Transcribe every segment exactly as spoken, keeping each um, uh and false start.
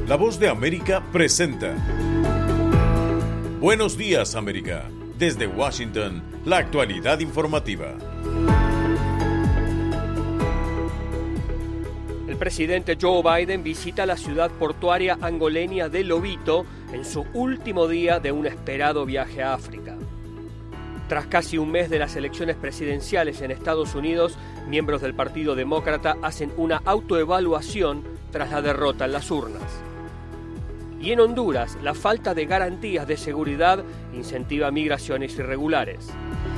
La Voz de América presenta Buenos Días, América. Desde Washington, la actualidad informativa. El presidente Joe Biden visita la ciudad portuaria angoleña de Lobito en su último día de un esperado viaje a África. Tras casi un mes de las elecciones presidenciales en Estados Unidos, miembros del Partido Demócrata hacen una autoevaluación tras la derrota en las urnas. Y en Honduras, la falta de garantías de seguridad incentiva migraciones irregulares.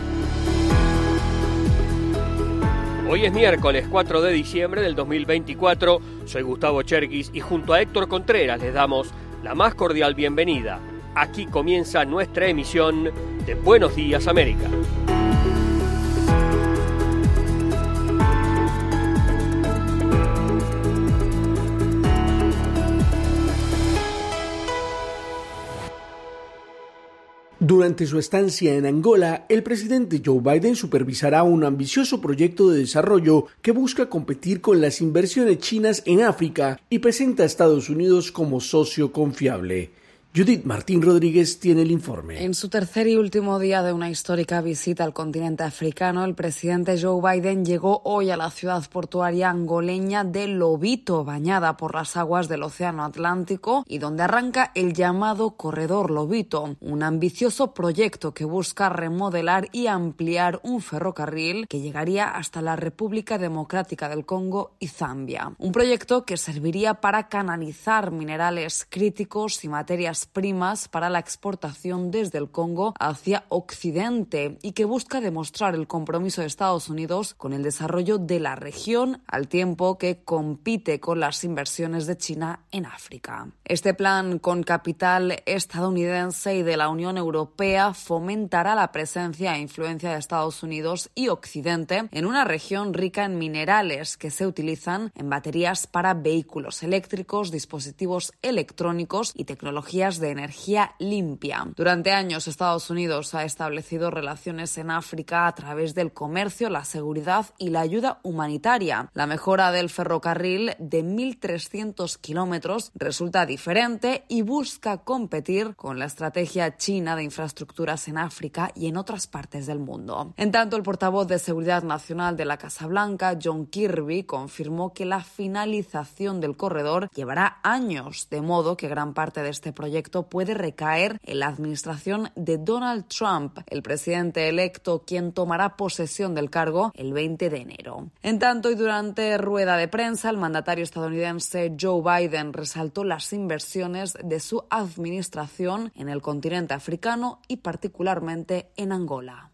Hoy es miércoles cuatro de diciembre del dos mil veinticuatro, soy Gustavo Cherkis y junto a Héctor Contreras les damos la más cordial bienvenida. Aquí comienza nuestra emisión de Buenos Días, América. Durante su estancia en Angola, el presidente Joe Biden supervisará un ambicioso proyecto de desarrollo que busca competir con las inversiones chinas en África y presenta a Estados Unidos como socio confiable. Judith Martín Rodríguez tiene el informe. En su tercer y último día de una histórica visita al continente africano, el presidente Joe Biden llegó hoy a la ciudad portuaria angoleña de Lobito, bañada por las aguas del Océano Atlántico y donde arranca el llamado Corredor Lobito, un ambicioso proyecto que busca remodelar y ampliar un ferrocarril que llegaría hasta la República Democrática del Congo y Zambia. Un proyecto que serviría para canalizar minerales críticos y materias primas para la exportación desde el Congo hacia Occidente y que busca demostrar el compromiso de Estados Unidos con el desarrollo de la región al tiempo que compite con las inversiones de China en África. Este plan con capital estadounidense y de la Unión Europea fomentará la presencia e influencia de Estados Unidos y Occidente en una región rica en minerales que se utilizan en baterías para vehículos eléctricos, dispositivos electrónicos y tecnologías de energía limpia. Durante años, Estados Unidos ha establecido relaciones en África a través del comercio, la seguridad y la ayuda humanitaria. La mejora del ferrocarril de mil trescientos kilómetros resulta diferente y busca competir con la estrategia china de infraestructuras en África y en otras partes del mundo. En tanto, el portavoz de Seguridad Nacional de la Casa Blanca, John Kirby, confirmó que la finalización del corredor llevará años, de modo que gran parte de este proyecto puede recaer en la administración de Donald Trump, el presidente electo, quien tomará posesión del cargo el veinte de enero. En tanto, y durante rueda de prensa, el mandatario estadounidense Joe Biden resaltó las inversiones de su administración en el continente africano y particularmente en Angola.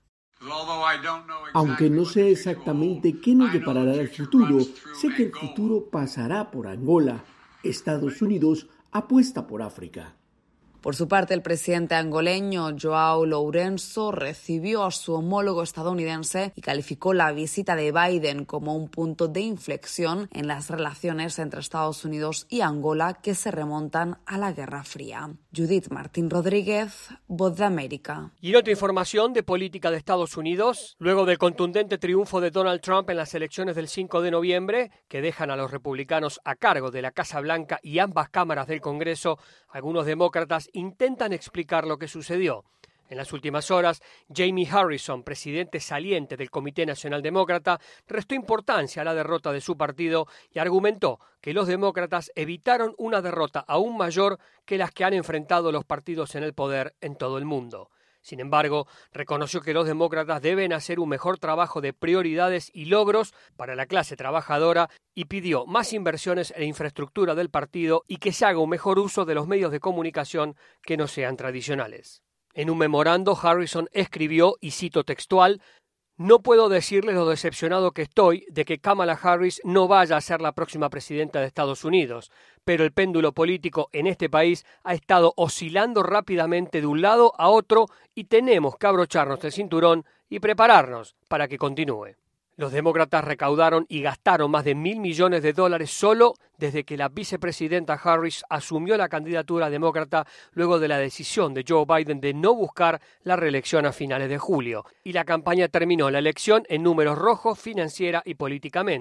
Aunque no sé exactamente qué nos deparará el futuro, sé que el futuro pasará por Angola. Estados Unidos apuesta por África. Por su parte, el presidente angoleño João Lourenço recibió a su homólogo estadounidense y calificó la visita de Biden como un punto de inflexión en las relaciones entre Estados Unidos y Angola que se remontan a la Guerra Fría. Judith Martín Rodríguez, Voz de América. Y en otra información de política de Estados Unidos, luego del contundente triunfo de Donald Trump en las elecciones del cinco de noviembre, que dejan a los republicanos a cargo de la Casa Blanca y ambas cámaras del Congreso, algunos demócratas intentan explicar lo que sucedió. En las últimas horas, Jamie Harrison, presidente saliente del Comité Nacional Demócrata, restó importancia a la derrota de su partido y argumentó que los demócratas evitaron una derrota aún mayor que las que han enfrentado los partidos en el poder en todo el mundo. Sin embargo, reconoció que los demócratas deben hacer un mejor trabajo de prioridades y logros para la clase trabajadora y pidió más inversiones en la infraestructura del partido y que se haga un mejor uso de los medios de comunicación que no sean tradicionales. En un memorando, Harrison escribió, y cito textual, «No puedo decirles lo decepcionado que estoy de que Kamala Harris no vaya a ser la próxima presidenta de Estados Unidos, pero el péndulo político en este país ha estado oscilando rápidamente de un lado a otro y tenemos que abrocharnos el cinturón y prepararnos para que continúe». Los demócratas recaudaron y gastaron más de mil millones de dólares solo desde que la vicepresidenta Harris asumió la candidatura demócrata luego de la decisión de Joe Biden de no buscar la reelección a finales de julio. Y la campaña terminó la elección en números rojos financiera y políticamente.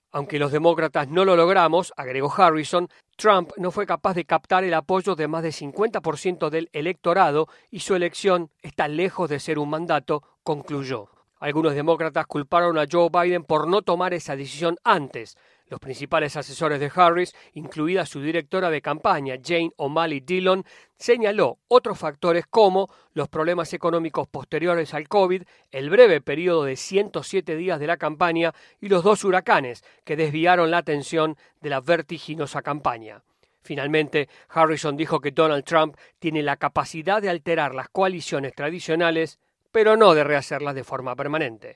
Aunque los demócratas no lo logramos, agregó Harrison, Trump no fue capaz de captar el apoyo de más del cincuenta por ciento del electorado y su elección está lejos de ser un mandato, concluyó. Algunos demócratas culparon a Joe Biden por no tomar esa decisión antes. Los principales asesores de Harris, incluida su directora de campaña, Jane O'Malley Dillon, señaló otros factores como los problemas económicos posteriores al COVID, el breve periodo de ciento siete días de la campaña y los dos huracanes que desviaron la atención de la vertiginosa campaña. Finalmente, Harrison dijo que Donald Trump tiene la capacidad de alterar las coaliciones tradicionales, pero no de rehacerlas de forma permanente.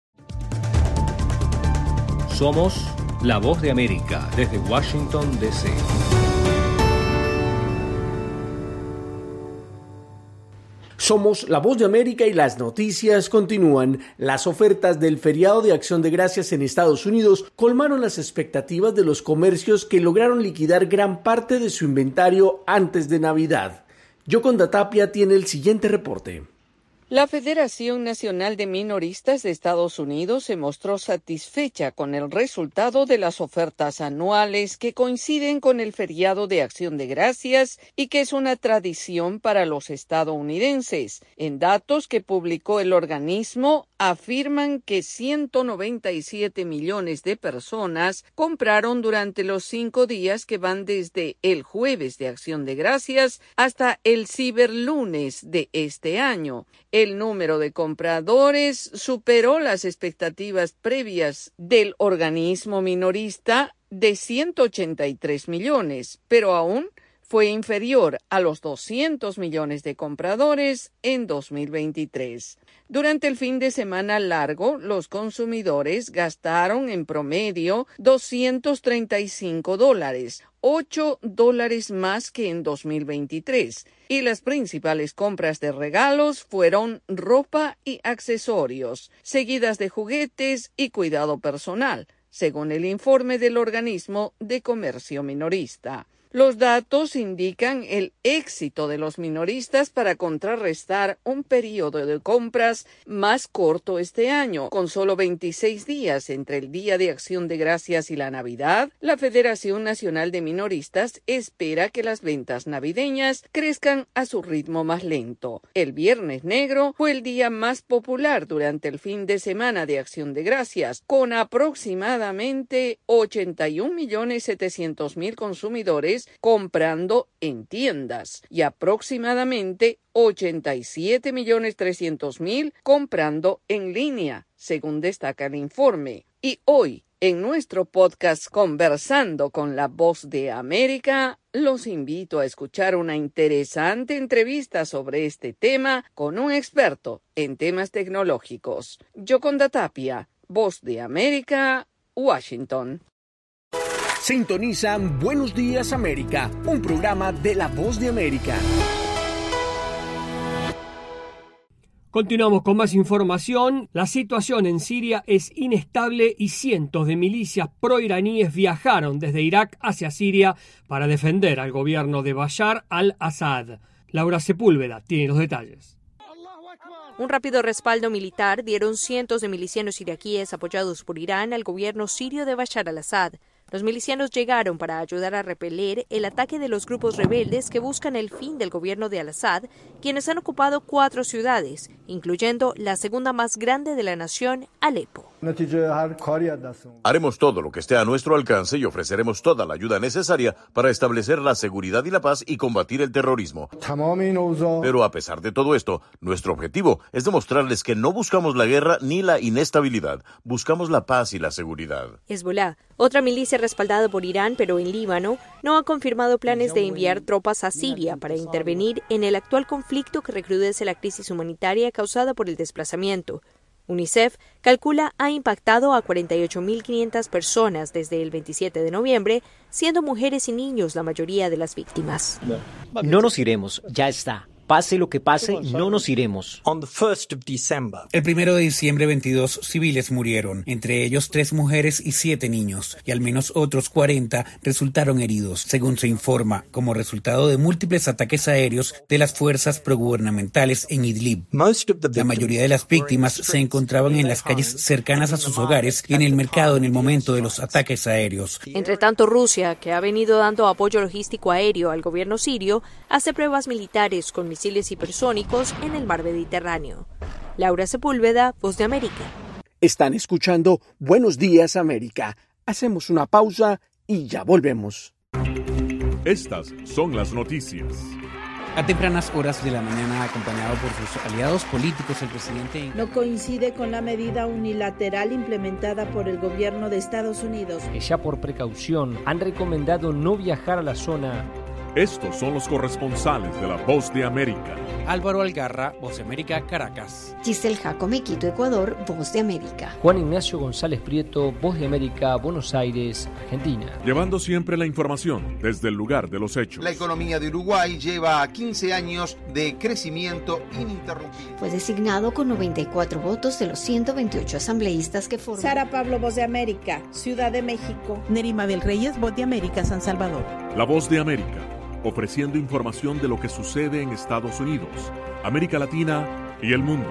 Somos La Voz de América, desde Washington, D C Somos La Voz de América y las noticias continúan. Las ofertas del feriado de Acción de Gracias en Estados Unidos colmaron las expectativas de los comercios que lograron liquidar gran parte de su inventario antes de Navidad. Yoconda Tapia tiene el siguiente reporte. La Federación Nacional de Minoristas de Estados Unidos se mostró satisfecha con el resultado de las ofertas anuales que coinciden con el feriado de Acción de Gracias y que es una tradición para los estadounidenses. En datos que publicó el organismo, afirman que ciento noventa y siete millones de personas compraron durante los cinco días que van desde el jueves de Acción de Gracias hasta el ciberlunes de este año. El número de compradores superó las expectativas previas del organismo minorista de ciento ochenta y tres millones, pero aún fue inferior a los doscientos millones de compradores en dos mil veintitrés. Durante el fin de semana largo, los consumidores gastaron en promedio doscientos treinta y cinco dólares, ocho dólares más que en dos mil veintitrés, y las principales compras de regalos fueron ropa y accesorios, seguidas de juguetes y cuidado personal, según el informe del organismo de comercio minorista. Los datos indican el éxito de los minoristas para contrarrestar un periodo de compras más corto este año. Con solo veintiséis días entre el Día de Acción de Gracias y la Navidad, la Federación Nacional de Minoristas espera que las ventas navideñas crezcan a su ritmo más lento. El Viernes Negro fue el día más popular durante el fin de semana de Acción de Gracias, con aproximadamente ochenta y un millones setecientos mil consumidores comprando en tiendas y aproximadamente ochenta y siete millones trescientos mil comprando en línea, según destaca el informe. Y hoy, en nuestro podcast Conversando con la Voz de América, los invito a escuchar una interesante entrevista sobre este tema con un experto en temas tecnológicos. Yoconda Tapia, Voz de América, Washington. Sintonizan Buenos Días América, un programa de La Voz de América. Continuamos con más información. La situación en Siria es inestable y cientos de milicias proiraníes viajaron desde Irak hacia Siria para defender al gobierno de Bashar al-Assad. Laura Sepúlveda tiene los detalles. Un rápido respaldo militar dieron cientos de milicianos iraquíes apoyados por Irán al gobierno sirio de Bashar al-Assad. Los milicianos llegaron para ayudar a repeler el ataque de los grupos rebeldes que buscan el fin del gobierno de al-Assad, quienes han ocupado cuatro ciudades, incluyendo la segunda más grande de la nación, Alepo. Haremos todo lo que esté a nuestro alcance y ofreceremos toda la ayuda necesaria para establecer la seguridad y la paz y combatir el terrorismo. Pero a pesar de todo esto, nuestro objetivo es demostrarles que no buscamos la guerra ni la inestabilidad, buscamos la paz y la seguridad. Hezbollah, otra milicia respaldada por Irán pero en Líbano, no ha confirmado planes de enviar tropas a Siria para intervenir en el actual conflicto que recrudece la crisis humanitaria causada por el desplazamiento. UNICEF calcula ha impactado a cuarenta y ocho mil quinientas personas desde el veintisiete de noviembre, siendo mujeres y niños la mayoría de las víctimas. No nos iremos, ya está. Pase lo que pase, no nos iremos. El primero de diciembre, veintidós civiles murieron, entre ellos tres mujeres y siete niños, y al menos otros cuarenta resultaron heridos, según se informa, como resultado de múltiples ataques aéreos de las fuerzas progubernamentales en Idlib. La mayoría de las víctimas se encontraban en las calles cercanas a sus hogares y en el mercado en el momento de los ataques aéreos. Entre tanto, Rusia, que ha venido dando apoyo logístico aéreo al gobierno sirio, hace pruebas militares con misiles hipersónicos en el mar Mediterráneo. Laura Sepúlveda, Voz de América. Están escuchando Buenos Días América. Hacemos una pausa y ya volvemos. Estas son las noticias. A tempranas horas de la mañana, acompañado por sus aliados políticos, el presidente... No coincide con la medida unilateral implementada por el gobierno de Estados Unidos. Que ya por precaución han recomendado no viajar a la zona. Estos son los corresponsales de La Voz de América. Álvaro Algarra, Voz de América, Caracas. Giselle Jacome, Quito, Ecuador, Voz de América. Juan Ignacio González Prieto, Voz de América, Buenos Aires, Argentina. Llevando siempre la información desde el lugar de los hechos. La economía de Uruguay lleva quince años de crecimiento ininterrumpido. Fue designado con noventa y cuatro votos de los ciento veintiocho asambleístas que forman. Sara Pablo, Voz de América, Ciudad de México. Nerima Bel Reyes, Voz de América, San Salvador. La Voz de América, ofreciendo información de lo que sucede en Estados Unidos, América Latina y el mundo.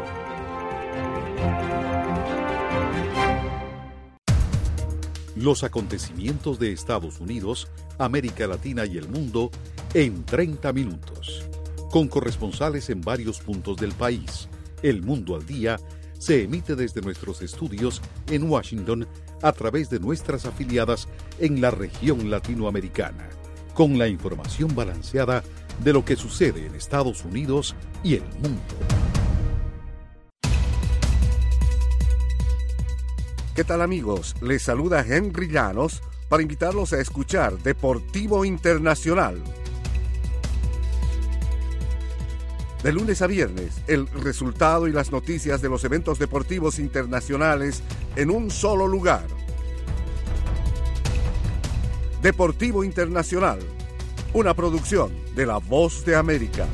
Los acontecimientos de Estados Unidos, América Latina y el mundo en treinta minutos. Con corresponsales en varios puntos del país. El Mundo al Día se emite desde nuestros estudios en Washington a través de nuestras afiliadas en la región latinoamericana, con la información balanceada de lo que sucede en Estados Unidos y el mundo. ¿Qué tal, amigos? Les saluda Henry Llanos para invitarlos a escuchar Deportivo Internacional. De lunes a viernes, el resultado y las noticias de los eventos deportivos internacionales en un solo lugar. Deportivo Internacional, una producción de La Voz de América.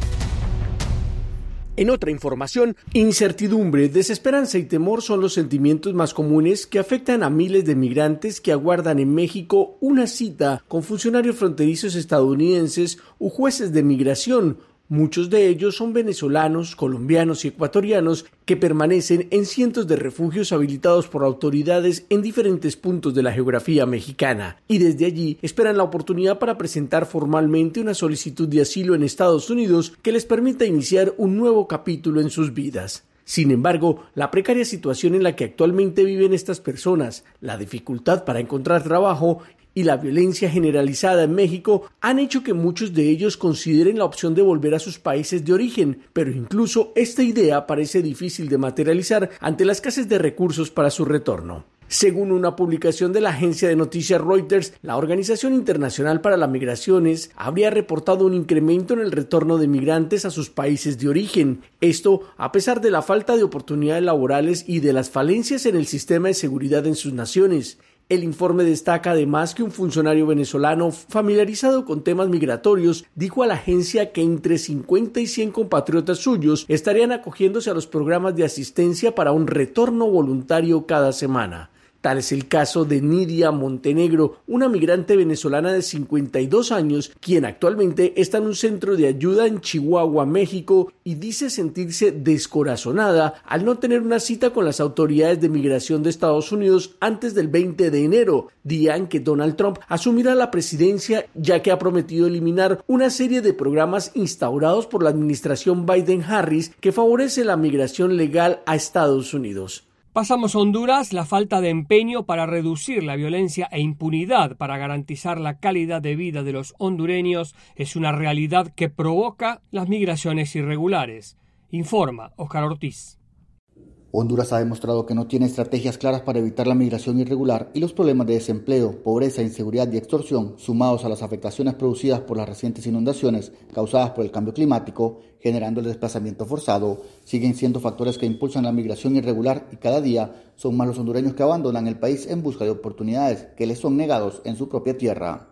En otra información, incertidumbre, desesperanza y temor son los sentimientos más comunes que afectan a miles de migrantes que aguardan en México una cita con funcionarios fronterizos estadounidenses u jueces de migración. Muchos de ellos son venezolanos, colombianos y ecuatorianos que permanecen en cientos de refugios habilitados por autoridades en diferentes puntos de la geografía mexicana y desde allí esperan la oportunidad para presentar formalmente una solicitud de asilo en Estados Unidos que les permita iniciar un nuevo capítulo en sus vidas. Sin embargo, la precaria situación en la que actualmente viven estas personas, la dificultad para encontrar trabajo y la violencia generalizada en México han hecho que muchos de ellos consideren la opción de volver a sus países de origen, pero incluso esta idea parece difícil de materializar ante la escasez de recursos para su retorno. Según una publicación de la agencia de noticias Reuters, la Organización Internacional para las Migraciones habría reportado un incremento en el retorno de migrantes a sus países de origen. Esto a pesar de la falta de oportunidades laborales y de las falencias en el sistema de seguridad en sus naciones. El informe destaca además que un funcionario venezolano familiarizado con temas migratorios dijo a la agencia que entre cincuenta y cien compatriotas suyos estarían acogiéndose a los programas de asistencia para un retorno voluntario cada semana. Tal es el caso de Nidia Montenegro, una migrante venezolana de cincuenta y dos años, quien actualmente está en un centro de ayuda en Chihuahua, México, y dice sentirse descorazonada al no tener una cita con las autoridades de migración de Estados Unidos antes del veinte de enero, día en que Donald Trump asumirá la presidencia, ya que ha prometido eliminar una serie de programas instaurados por la administración Biden-Harris que favorece la migración legal a Estados Unidos. Pasamos a Honduras. La falta de empeño para reducir la violencia e impunidad para garantizar la calidad de vida de los hondureños es una realidad que provoca las migraciones irregulares, informa Oscar Ortiz. Honduras ha demostrado que no tiene estrategias claras para evitar la migración irregular y los problemas de desempleo, pobreza, inseguridad y extorsión, sumados a las afectaciones producidas por las recientes inundaciones causadas por el cambio climático, generando el desplazamiento forzado, siguen siendo factores que impulsan la migración irregular y cada día son más los hondureños que abandonan el país en busca de oportunidades que les son negados en su propia tierra.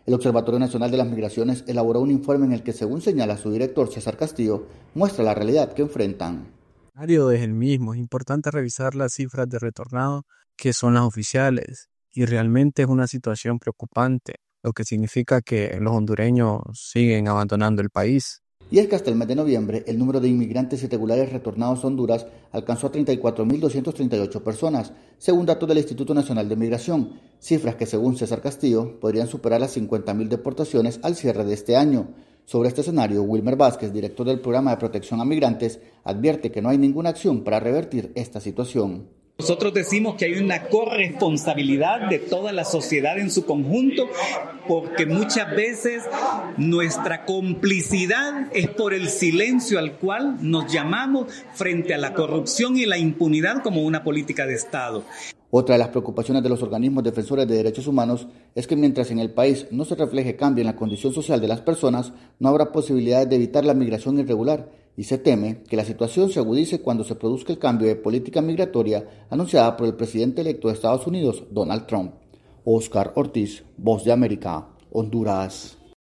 El Observatorio Nacional de las Migraciones elaboró un informe en el que, según señala su director César Castillo, muestra la realidad que enfrentan. El escenario es el mismo, es importante revisar las cifras de retornados, que son las oficiales, y realmente es una situación preocupante, lo que significa que los hondureños siguen abandonando el país. Y es que hasta el mes de noviembre, el número de inmigrantes irregulares retornados a Honduras alcanzó a treinta y cuatro mil doscientas treinta y ocho personas, según datos del Instituto Nacional de Migración, cifras que, según César Castillo, podrían superar las cincuenta mil deportaciones al cierre de este año. Sobre este escenario, Wilmer Vázquez, director del Programa de Protección a Migrantes, advierte que no hay ninguna acción para revertir esta situación. Nosotros decimos que hay una corresponsabilidad de toda la sociedad en su conjunto, porque muchas veces nuestra complicidad es por el silencio al cual nos llamamos frente a la corrupción y la impunidad como una política de Estado. Otra de las preocupaciones de los organismos defensores de derechos humanos es que mientras en el país no se refleje cambio en la condición social de las personas, no habrá posibilidades de evitar la migración irregular, y se teme que la situación se agudice cuando se produzca el cambio de política migratoria anunciada por el presidente electo de Estados Unidos, Donald Trump. Oscar Ortiz, Voz de América, Honduras.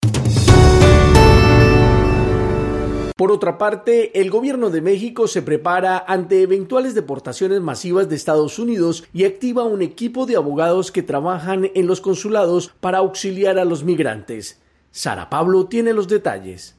Por otra parte, el gobierno de México se prepara ante eventuales deportaciones masivas de Estados Unidos y activa un equipo de abogados que trabajan en los consulados para auxiliar a los migrantes. Sara Pablo tiene los detalles.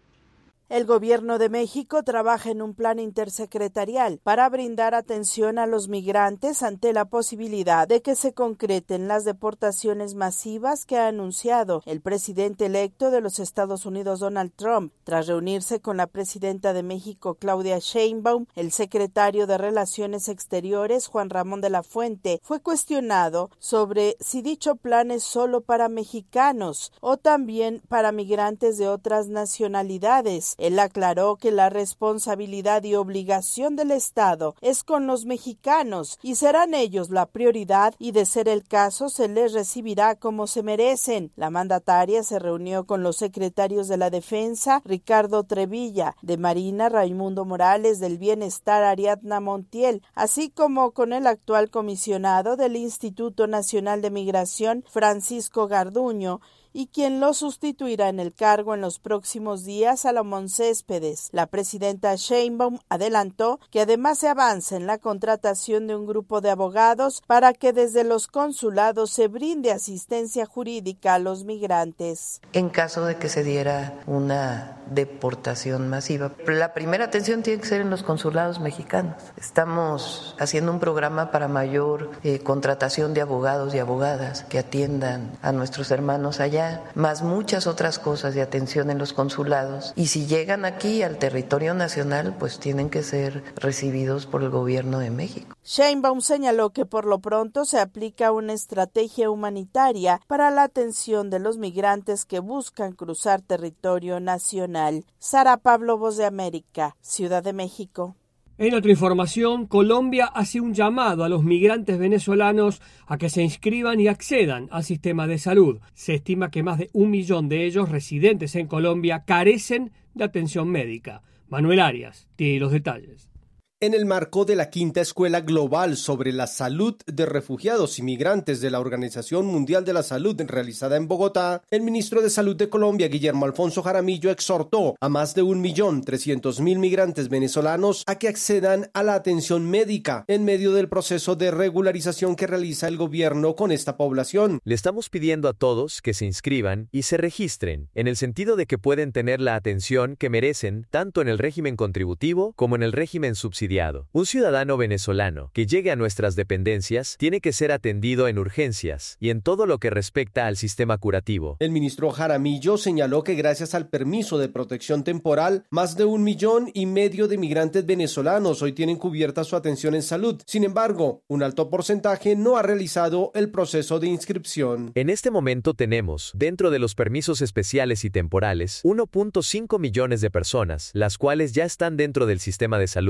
El gobierno de México trabaja en un plan intersecretarial para brindar atención a los migrantes ante la posibilidad de que se concreten las deportaciones masivas que ha anunciado el presidente electo de los Estados Unidos, Donald Trump. Tras reunirse con la presidenta de México, Claudia Sheinbaum, el secretario de Relaciones Exteriores, Juan Ramón de la Fuente, fue cuestionado sobre si dicho plan es solo para mexicanos o también para migrantes de otras nacionalidades. Él aclaró que la responsabilidad y obligación del Estado es con los mexicanos y serán ellos la prioridad y, de ser el caso, se les recibirá como se merecen. La mandataria se reunió con los secretarios de la Defensa, Ricardo Trevilla, de Marina, Raimundo Morales, del Bienestar, Ariadna Montiel, así como con el actual comisionado del Instituto Nacional de Migración, Francisco Garduño, y quien lo sustituirá en el cargo en los próximos días, Salomón Céspedes. La presidenta Sheinbaum adelantó que además se avanza en la contratación de un grupo de abogados para que desde los consulados se brinde asistencia jurídica a los migrantes. En caso de que se diera una deportación masiva, la primera atención tiene que ser en los consulados mexicanos. Estamos haciendo un programa para mayor eh, contratación de abogados y abogadas que atiendan a nuestros hermanos allá, más muchas otras cosas de atención en los consulados, y si llegan aquí al territorio nacional, pues tienen que ser recibidos por el gobierno de México. Sheinbaum señaló que por lo pronto se aplica una estrategia humanitaria para la atención de los migrantes que buscan cruzar territorio nacional. Sara Pablo, Voz de América, Ciudad de México. En otra información, Colombia hace un llamado a los migrantes venezolanos a que se inscriban y accedan al sistema de salud. Se estima que más de un millón de ellos, residentes en Colombia, carecen de atención médica. Manuel Arias tiene los detalles. En el marco de la quinta Escuela Global sobre la Salud de Refugiados y Migrantes de la Organización Mundial de la Salud realizada en Bogotá, el ministro de Salud de Colombia, Guillermo Alfonso Jaramillo, exhortó a más de un millón trescientos mil migrantes venezolanos a que accedan a la atención médica en medio del proceso de regularización que realiza el gobierno con esta población. Le estamos pidiendo a todos que se inscriban y se registren, en el sentido de que pueden tener la atención que merecen tanto en el régimen contributivo como en el régimen subsidiario. Un ciudadano venezolano que llegue a nuestras dependencias tiene que ser atendido en urgencias y en todo lo que respecta al sistema curativo. El ministro Jaramillo señaló que gracias al permiso de protección temporal, más de un millón y medio de migrantes venezolanos hoy tienen cubierta su atención en salud. Sin embargo, un alto porcentaje no ha realizado el proceso de inscripción. En este momento tenemos, dentro de los permisos especiales y temporales, uno punto cinco millones de personas, las cuales ya están dentro del sistema de salud. El veinte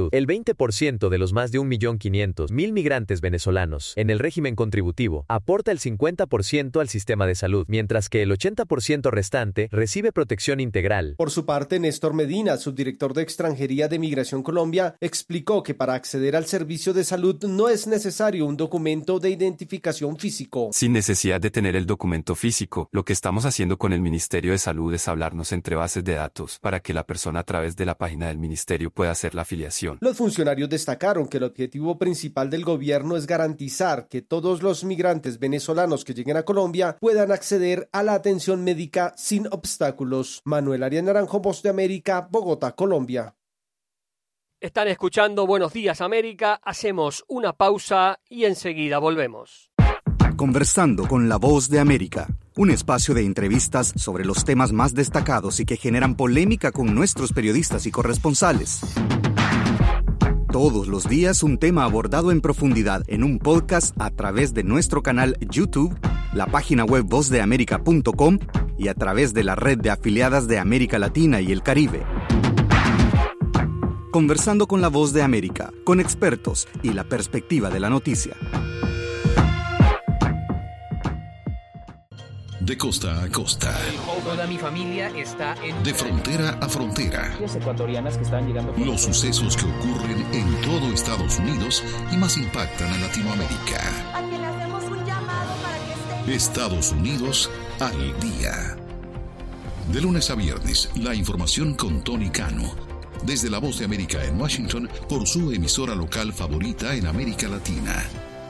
veinte por ciento de los más de un millón quinientos mil migrantes venezolanos en el régimen contributivo aporta el cincuenta por ciento al sistema de salud, mientras que el ochenta por ciento restante recibe protección integral. Por su parte, Néstor Medina, subdirector de Extranjería de Migración Colombia, explicó que para acceder al servicio de salud no es necesario un documento de identificación físico. Sin necesidad de tener el documento físico, lo que estamos haciendo con el Ministerio de Salud es hablarnos entre bases de datos para que la persona a través de la página del ministerio pueda hacer la afiliación. Los funcionarios destacaron que el objetivo principal del gobierno es garantizar que todos los migrantes venezolanos que lleguen a Colombia puedan acceder a la atención médica sin obstáculos. Manuel Arias Naranjo, Voz de América, Bogotá, Colombia. Están escuchando Buenos Días América, hacemos una pausa y enseguida volvemos. Conversando con la Voz de América, un espacio de entrevistas sobre los temas más destacados y que generan polémica con nuestros periodistas y corresponsales. Todos los días un tema abordado en profundidad en un podcast a través de nuestro canal YouTube, la página web voz de américa punto com y a través de la red de afiliadas de América Latina y el Caribe. Conversando con la Voz de América, con expertos y la perspectiva de la noticia. De costa a costa. Toda mi familia está en... De frontera a frontera. Las ecuatorianas que están llegando... Los sucesos que ocurren en todo Estados Unidos y más impactan a Latinoamérica. A quien le hacemos un llamado para que esté... Estados Unidos al día. De lunes a viernes, la información con Tony Cano. Desde la Voz de América en Washington, por su emisora local favorita en América Latina.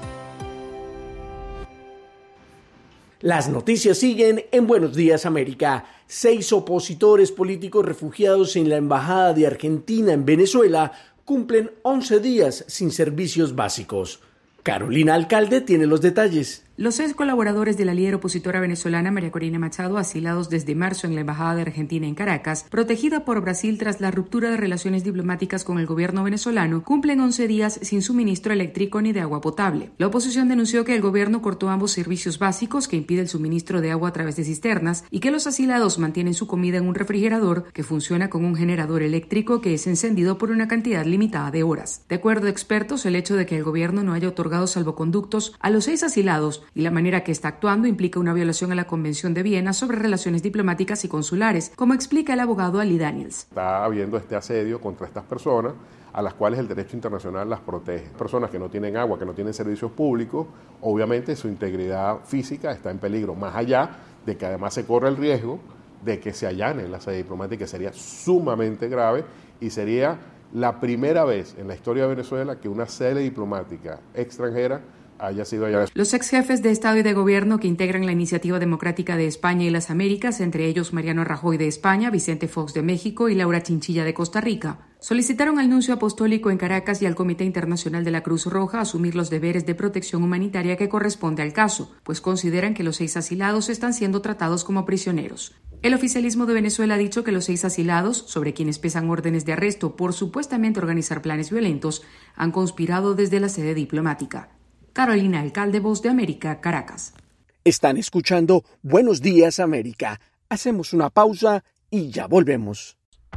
Las noticias siguen en Buenos Días América. Seis opositores políticos refugiados en la Embajada de Argentina en Venezuela cumplen once días sin servicios básicos. Carolina Alcalde tiene los detalles. Los seis colaboradores de la líder opositora venezolana María Corina Machado, asilados desde marzo en la Embajada de Argentina en Caracas, protegida por Brasil tras la ruptura de relaciones diplomáticas con el gobierno venezolano, cumplen once días sin suministro eléctrico ni de agua potable. La oposición denunció que el gobierno cortó ambos servicios básicos que impide el suministro de agua a través de cisternas y que los asilados mantienen su comida en un refrigerador que funciona con un generador eléctrico que es encendido por una cantidad limitada de horas. De acuerdo a expertos, el hecho de que el gobierno no haya otorgado salvoconductos a los seis asilados y la manera que está actuando implica una violación a la Convención de Viena sobre relaciones diplomáticas y consulares, como explica el abogado Ali Daniels. Está habiendo este asedio contra estas personas a las cuales el derecho internacional las protege. Personas que no tienen agua, que no tienen servicios públicos, obviamente su integridad física está en peligro, más allá de que además se corre el riesgo de que se allane la sede diplomática, que sería sumamente grave y sería la primera vez en la historia de Venezuela que una sede diplomática extranjera haya sido allá. Los ex jefes de Estado y de Gobierno que integran la Iniciativa Democrática de España y las Américas, entre ellos Mariano Rajoy de España, Vicente Fox de México y Laura Chinchilla de Costa Rica, solicitaron al nuncio apostólico en Caracas y al Comité Internacional de la Cruz Roja asumir los deberes de protección humanitaria que corresponde al caso, pues consideran que los seis asilados están siendo tratados como prisioneros. El oficialismo de Venezuela ha dicho que los seis asilados, sobre quienes pesan órdenes de arresto por supuestamente organizar planes violentos, han conspirado desde la sede diplomática. Carolina Alcalde, Voz de América, Caracas. Están escuchando Buenos Días América. Hacemos una pausa y ya volvemos.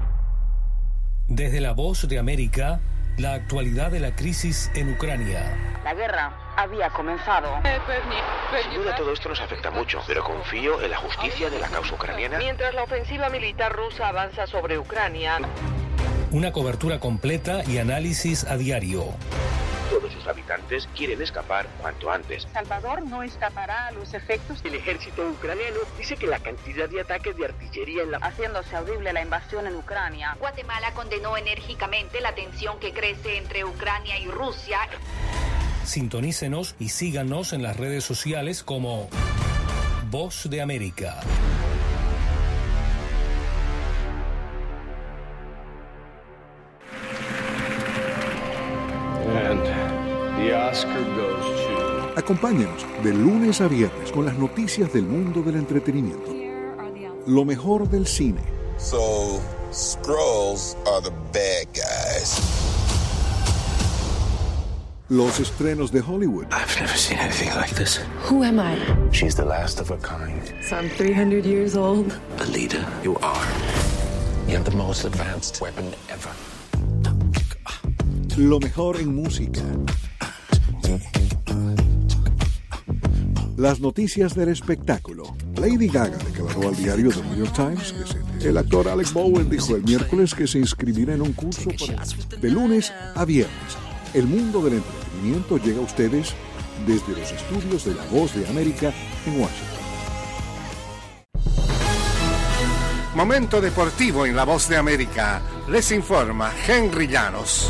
Desde la Voz de América, la actualidad de la crisis en Ucrania. La guerra había comenzado. Sin duda todo esto nos afecta mucho, pero confío en la justicia de la causa ucraniana. Mientras la ofensiva militar rusa avanza sobre Ucrania. Una cobertura completa y análisis a diario. Todos sus habitantes quieren escapar cuanto antes. Salvador no escapará a los efectos. El ejército ucraniano dice que la cantidad de ataques de artillería en la... haciéndose audible la invasión en Ucrania. Guatemala condenó enérgicamente la tensión que crece entre Ucrania y Rusia. Sintonícenos y síganos en las redes sociales como Voz de América. Acompáñenos de lunes a viernes con las noticias del mundo del entretenimiento. Lo mejor del cine. So, Skrulls are the bad guys. Los estrenos de Hollywood. I've never seen anything like this. Who am I? She's the last of her kind. So I'm three hundred years old. Alita, you are. You have the most advanced weapon ever. Lo mejor en música. Las noticias del espectáculo. Lady Gaga declaró al diario The New York Times que se... el actor Alec Bowen dijo el miércoles que se inscribirá en un curso para... de lunes a viernes. El mundo del entretenimiento llega a ustedes desde los estudios de La Voz de América en Washington. Momento deportivo en La Voz de América. Les informa Henry Llanos.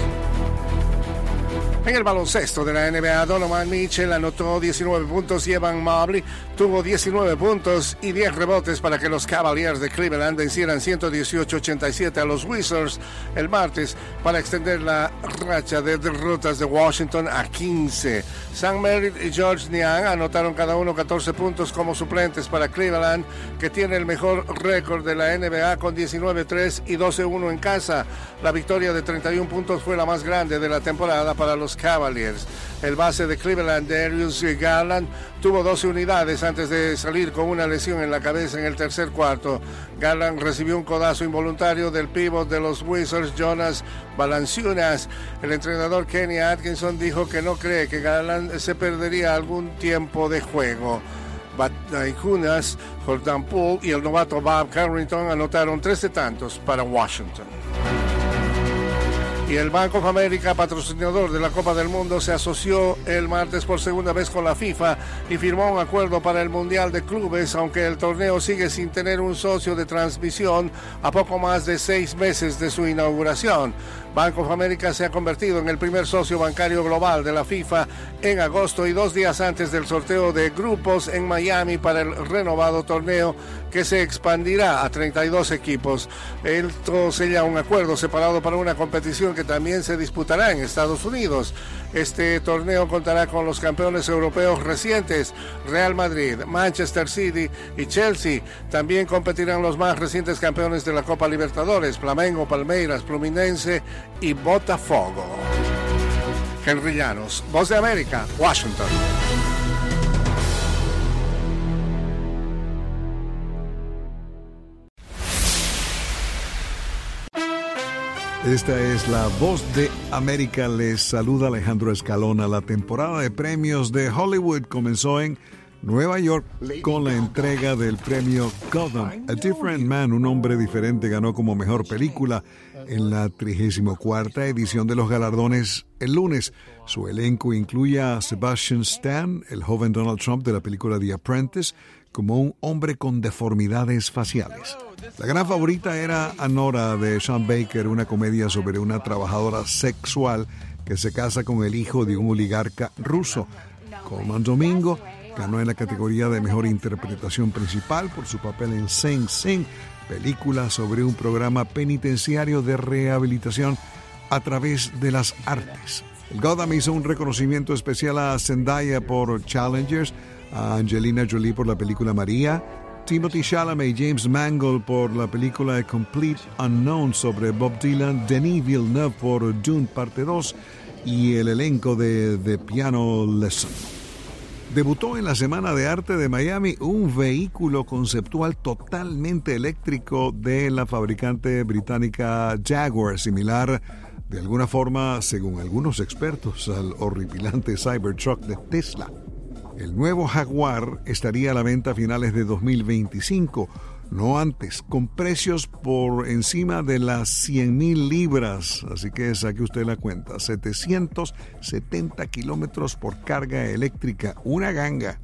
En el baloncesto de la N B A, Donovan Mitchell anotó diecinueve puntos y Evan Mobley tuvo diecinueve puntos y diez rebotes para que los Cavaliers de Cleveland vencieran ciento dieciocho a ochenta y siete a los Wizards el martes para extender la racha de derrotas de Washington a quince. Sam Merritt y George Niang anotaron cada uno catorce puntos como suplentes para Cleveland, que tiene el mejor récord de la N B A con diecinueve tres y doce uno en casa. La victoria de treinta y uno puntos fue la más grande de la temporada para los Cavaliers. El base de Cleveland, Darius Garland, tuvo doce unidades antes de salir con una lesión en la cabeza en el tercer cuarto. Garland recibió un codazo involuntario del pívot de los Wizards, Jonas Valanciunas. El entrenador Kenny Atkinson dijo que no cree que Garland se perdería algún tiempo de juego. Valanciunas, Jordan Poole y el novato Bob Carrington anotaron trece tantos para Washington. Y el Bank of America, patrocinador de la Copa del Mundo, se asoció el martes por segunda vez con la FIFA y firmó un acuerdo para el Mundial de Clubes, aunque el torneo sigue sin tener un socio de transmisión a poco más de seis meses de su inauguración. Bank of America se ha convertido en el primer socio bancario global de la FIFA en agosto y dos días antes del sorteo de grupos en Miami para el renovado torneo que se expandirá a treinta y dos equipos. Esto sella un acuerdo separado para una competición que también se disputará en Estados Unidos. Este torneo contará con los campeones europeos recientes, Real Madrid, Manchester City y Chelsea. También competirán los más recientes campeones de la Copa Libertadores, Flamengo, Palmeiras, Fluminense y Botafogo. Henry Llanos, Voz de América, Washington. Esta es la Voz de América. Les saluda Alejandro Escalona. La temporada de premios de Hollywood comenzó en Nueva York con la entrega del premio Gotham. A Different Man, un hombre diferente, ganó como mejor película en la trigésima cuarta edición de los galardones el lunes. Su elenco incluye a Sebastian Stan, el joven Donald Trump de la película The Apprentice, como un hombre con deformidades faciales. La gran favorita era Anora de Sean Baker, una comedia sobre una trabajadora sexual que se casa con el hijo de un oligarca ruso. Colman Domingo ganó en la categoría de mejor interpretación principal por su papel en Sing Sing, película sobre un programa penitenciario de rehabilitación a través de las artes. El Gotham hizo un reconocimiento especial a Zendaya por Challengers, a Angelina Jolie por la película María, Timothy Chalamet y James Mangold por la película A Complete Unknown sobre Bob Dylan, Denis Villeneuve por Dune Parte dos y el elenco de The Piano Lesson. Debutó en la Semana de Arte de Miami un vehículo conceptual totalmente eléctrico de la fabricante británica Jaguar, similar de alguna forma, según algunos expertos, al horripilante Cybertruck de Tesla. El nuevo Jaguar estaría a la venta a finales de dos mil veinticinco, no antes, con precios por encima de las cien mil libras, así que saque usted la cuenta, setecientos setenta kilómetros por carga eléctrica, una ganga.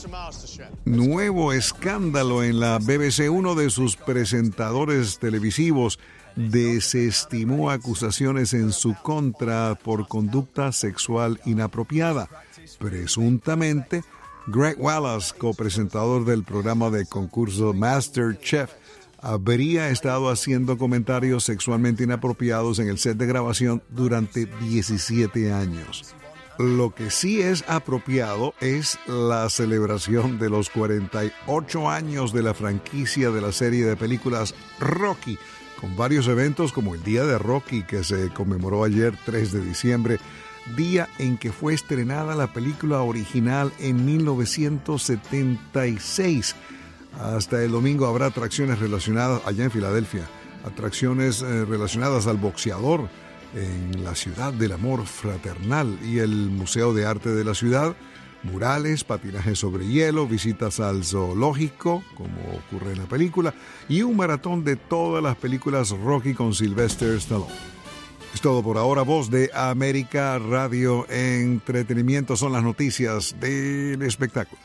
Nuevo escándalo en la B B C. Uno de sus presentadores televisivos desestimó acusaciones en su contra por conducta sexual inapropiada. Presuntamente, Greg Wallace, copresentador del programa de concurso MasterChef, habría estado haciendo comentarios sexualmente inapropiados en el set de grabación durante diecisiete años. Lo que sí es apropiado es la celebración de los cuarenta y ocho años de la franquicia de la serie de películas Rocky, con varios eventos como el Día de Rocky, que se conmemoró ayer tres de diciembre, día en que fue estrenada la película original en mil novecientos setenta y seis. Hasta el domingo habrá atracciones relacionadas, allá en Filadelfia, atracciones eh, relacionadas al boxeador, en la Ciudad del Amor Fraternal y el Museo de Arte de la ciudad, murales, patinaje sobre hielo, visitas al zoológico, como ocurre en la película, y un maratón de todas las películas Rocky con Sylvester Stallone. Es todo por ahora. Voz de América Radio Entretenimiento son las noticias del espectáculo.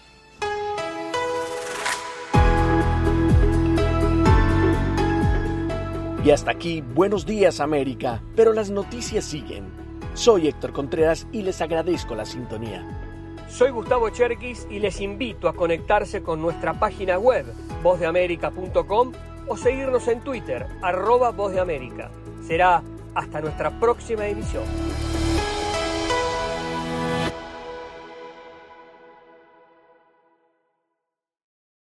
Y hasta aquí, Buenos Días América, pero las noticias siguen. Soy Héctor Contreras y les agradezco la sintonía. Soy Gustavo Cherkis y les invito a conectarse con nuestra página web, voz de américa punto com, o seguirnos en Twitter, arroba Voz de América. Será hasta nuestra próxima emisión.